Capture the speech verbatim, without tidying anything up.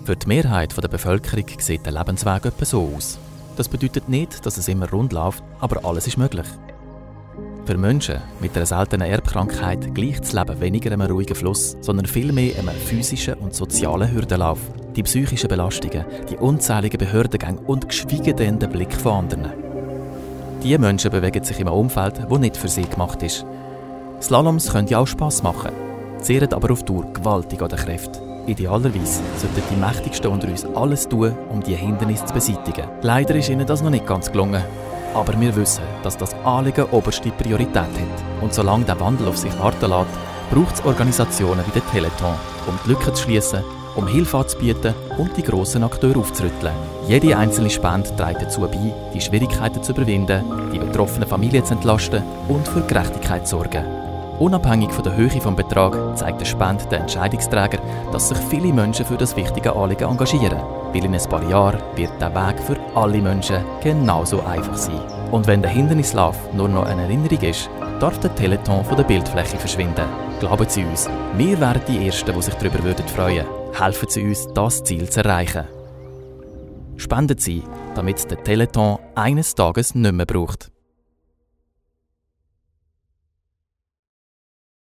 Für die Mehrheit der Bevölkerung sieht der Lebensweg etwa so aus. Das bedeutet nicht, dass es immer rund läuft, aber alles ist möglich. Für Menschen mit einer seltenen Erbkrankheit gleicht das Leben weniger einem ruhigen Fluss, sondern vielmehr einem physischen und sozialen Hürdenlauf. Die psychischen Belastungen, die unzähligen Behördengänge und geschweige denn der Blick von anderen. Diese Menschen bewegen sich in einem Umfeld, das nicht für sie gemacht ist. Slaloms können ja auch Spass machen, zehren aber auf Dauer gewaltig an den Kräften. Idealerweise sollten die Mächtigsten unter uns alles tun, um die Hindernisse zu beseitigen. Leider ist ihnen das noch nicht ganz gelungen. Aber wir wissen, dass das Anliegen oberste Priorität hat. Und solange der Wandel auf sich warten lässt, braucht es Organisationen wie den Teleton, um die Lücken zu schliessen, um Hilfe anzubieten und die grossen Akteure aufzurütteln. Jede einzelne Spende trägt dazu bei, die Schwierigkeiten zu überwinden, die betroffenen Familien zu entlasten und für Gerechtigkeit zu sorgen. Unabhängig von der Höhe des Betrags zeigt der Spende den Entscheidungsträger, dass sich viele Menschen für das wichtige Anliegen engagieren. Weil in ein paar Jahren wird der Weg für alle Menschen genauso einfach sein. Und wenn der Hindernislauf nur noch eine Erinnerung ist, darf der Teleton von der Bildfläche verschwinden. Glauben Sie uns, wir wären die Ersten, die sich darüber freuen würden. Helfen Sie uns, das Ziel zu erreichen. Spenden Sie, damit es den Teleton eines Tages nicht mehr braucht.